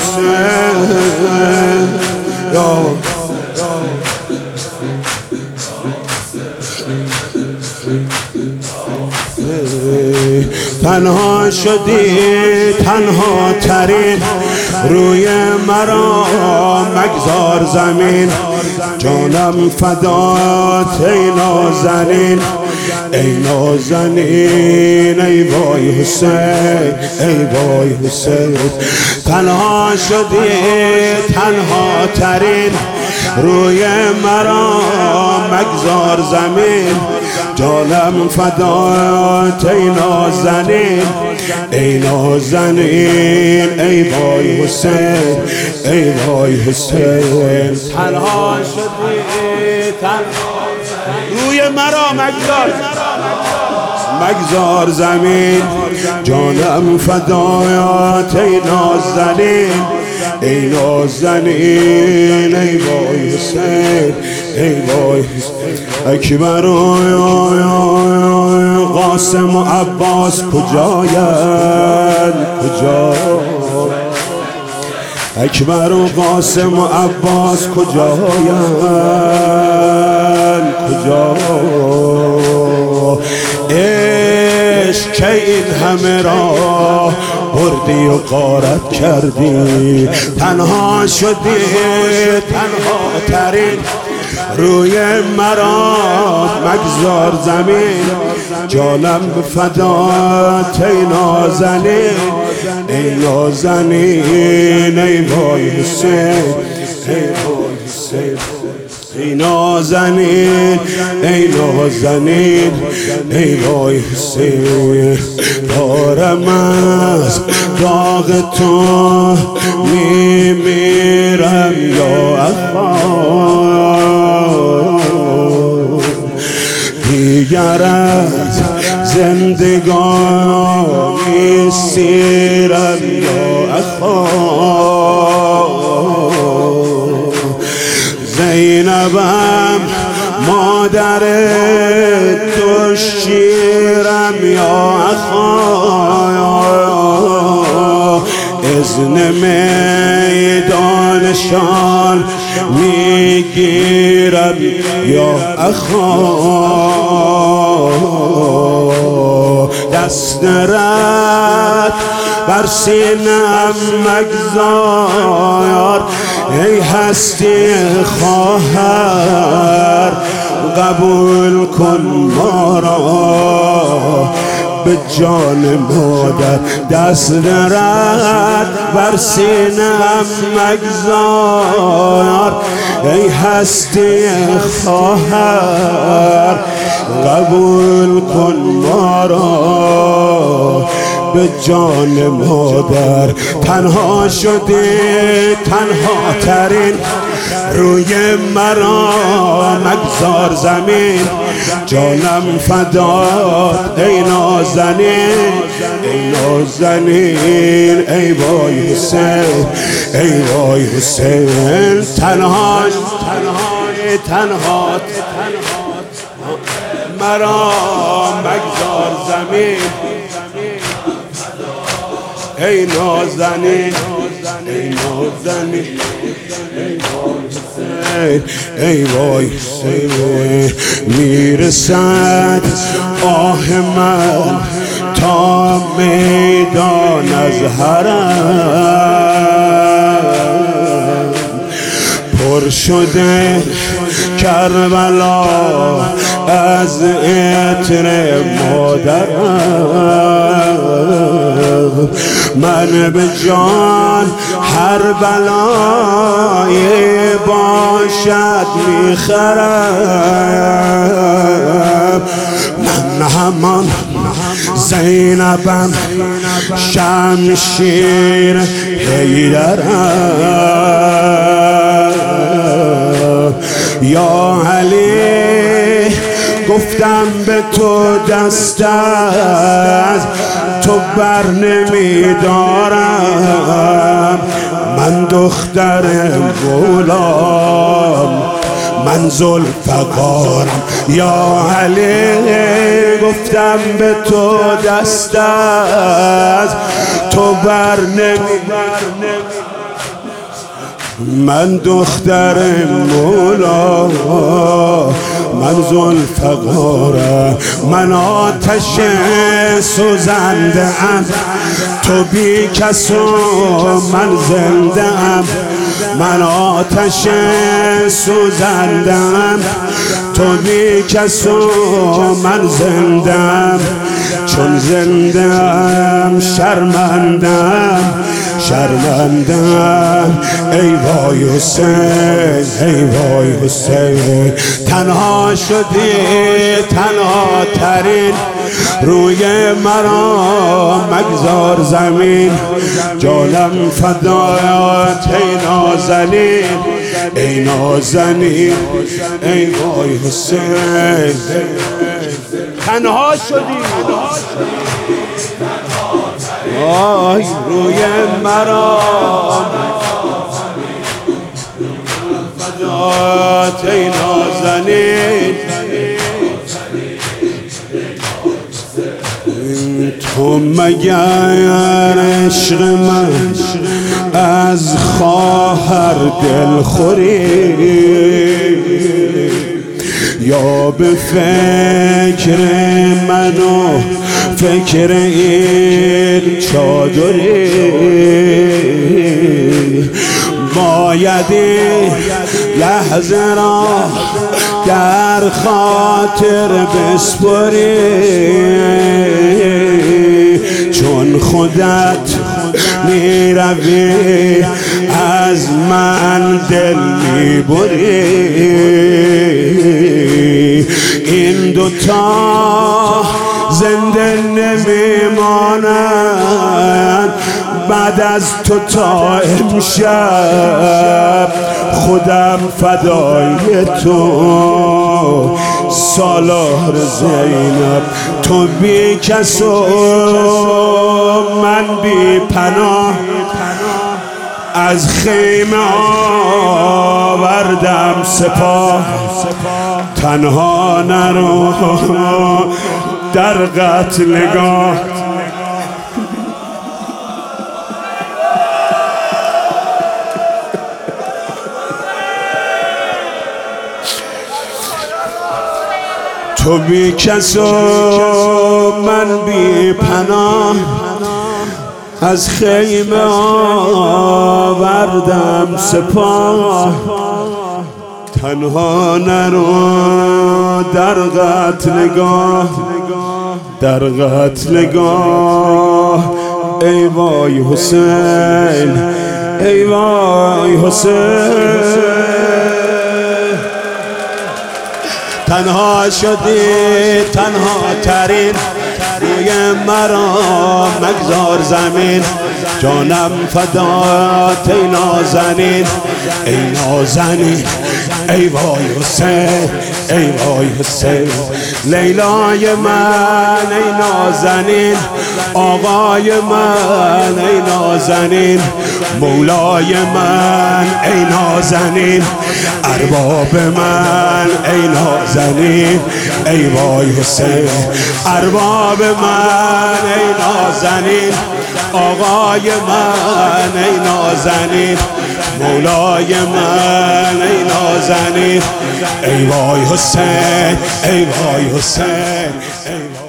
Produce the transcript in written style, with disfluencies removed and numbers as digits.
حسین یا تنها شدی تنها ترین روی مرا مگذار زمین جانم فدات ای نازنین ای نازنین ای وای حسین ای وای حسین تنها شدی تنها ترین روی مرا مگذار زمین جانم فدات ای نازنین ای نازنین ای وای حسین ای وای حسین تنها شدی تنها روی مرا مگذار زمین جانم فدات ای نازنین ای نازنین ای وای حسین ای وای اکبر قاسم و عباس کجاین کجا اکبر و قاسم و عباس کجاین کجا عشق که این همه را بردی و غارت کردی تنها شدی تنها ترین روی مرا مگذار زمین جانم فدات ای نازنین ای نازنین ای وای حسین ای وای حسین ای نازنین ای نازنین ای وای حسین دارم از داغ تو میمیرم یا اخوان دیگر از زندگانی سیرم یا اخوان زینبم مادر تو شیرم یا اخوان اذن میدانشان میگیرم یا اخوان دست رد بر سینم مگذار ای هستی خواهر قبول کن ما را به جان مادر دست رد بر سینم مگذار ای هستی خواهر قبول کن ما را به جان مادر تنها شدی تنها ترین روی مرا مگذار زمین جانم فدات ای نازنین ای نازنین ای وای حسین ای وای حسین تنها مرا مگذار زمین ای نازنین ای نازنین ای وای حسین میرسد آه من تا میدان از حرم پر شده کربلا از عطر مادرم من به جان هر بلایی باشد میخرم من همان زینبم شمشیر حیدرم یا علی گفتم به تو دست از تو بر نمیدارم من دختر غلام من ذوالفقارم یا علی گفتم به تو دست از تو بر نمیدارم من دختر مولا، من ذوالفقارم، من آتش سوزنده ام، تو بی کس و من زنده ام. من آتش سوزنده ام، تو بی کس و من زنده ام. چون زنده ام شرمندم، شرمندم. ای وای حسین، ای وای حسین. تنها شدی، تنها ترین، روی مرا مگذار زمین. جانم فدایت ای نازنین، ای نازنین. ای وای حسین. تنها شدی، آی روی مرا فدایت ای نازنین. تو مگر عشق من از خواهر دلخوری، یا به فکر من و فکر این چادری؟ باید لحظه را در خاطر بسپری، چون خودت میروی از من دل میبری. این دوتا زنده نمیمانند بعد از تو تا امشب. خودم فدای تو سالار زینب. تو بی کس و من بی پناه، از خیمه آوردم سپاه. تنها نرو در قتلگاه، تو بی کس و من بی پناه، از خیمه آوردم سپاه. تنها نرو در قتلگاه، در قتلگاه. ای وای حسین، ای وای حسین. تنها شدی، تنها ترین، روی مرا مگذار زمین. جانم فدایت ای نازنین، ای نازنین. ای وای حسین، ای وای حسین. لیلای من ای نازنین، آقای من ای نازنین، مولای من ای نازنین، ارباب من ای نازنین. ای وای حسین. ارباب من ای نازنین، آقای من ای نازنین، مولای من ای نازنین. ای وای حسین، ای وای حسین.